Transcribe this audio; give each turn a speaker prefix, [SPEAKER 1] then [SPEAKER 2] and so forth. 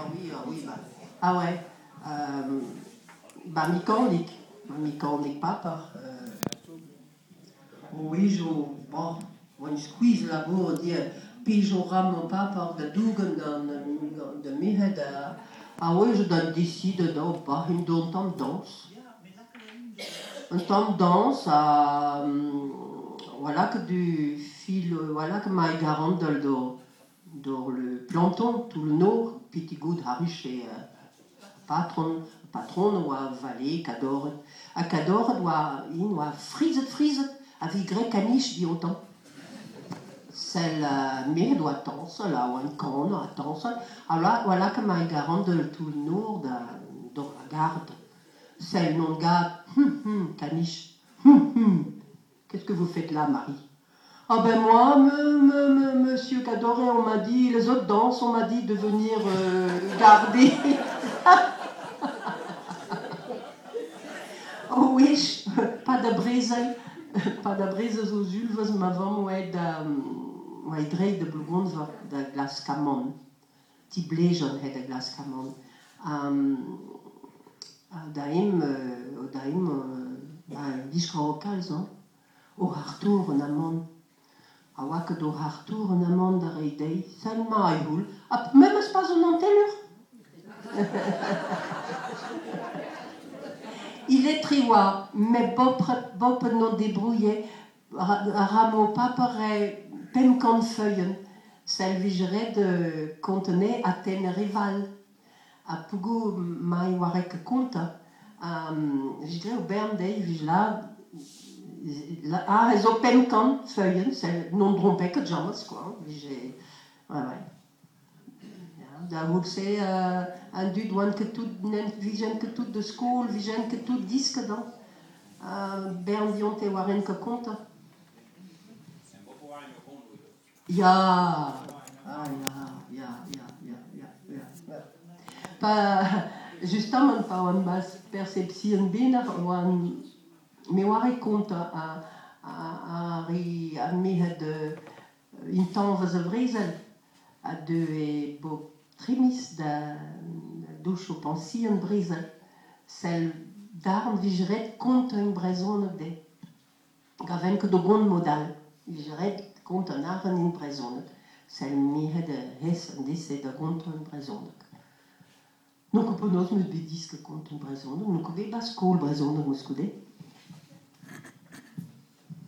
[SPEAKER 1] oui, bah. Ah ouais. Bah, mi papa. Oui, je squeeze la bourde, puis je rame papa de dougen de mihed. Ah oui, je donne décide pas une danse. Un temps danse à voilà que du fil, voilà que ma garante dans le planton, tout le nord, petit goût chez patron ou à valet, cador. À cador, doit frise, avec grec caniche, dit autant. Celle mais doit danse, là, ou un con, à danse. Alors voilà que ma garante de tout le nord, de la garde. Celle non garde, caniche. Qu'est-ce que vous faites là, Marie? Ah ben moi, monsieur Cadoré, on m'a dit, les autres danses, on m'a dit de venir garder. Oh oui, pas de brise aux ulves, mais vraiment, ouais, dreig de blogon de glas camon. Ti blejon het de glas camon. Daim, disco calz, no? O Arthur en amont. A oa ket o Arthur en amont da reidei, selma a ehoul. Même pas un antelur. Il est triwa, mais bop non débrouillé. Ramo paparet pemkan feuillen. Selvigeret de contenait Athènes rival. A Pougou mai warek conta. Je dirais au Bern dei vigila. Zo pemkan feuillen, c'est non trompé que jamas quoi. Ouais ouais. Da vous c'est un du douane que tout vision que tout de school, vision que tout disque dans Bern dion te waren que conta. Ja. Pas justement pas une basse perception bien mais warek conta a mihed in temps was vrezel a de e bo trimis da douche pensi en brezel celle d'arme vigeret conta une brezon de gaven que de grond modal vigeret conta un arme in brezon celle mihed hes en desse de conta une brezon donc on peut nous bedis que conta une brezon donc on va bascule brezon de muscudé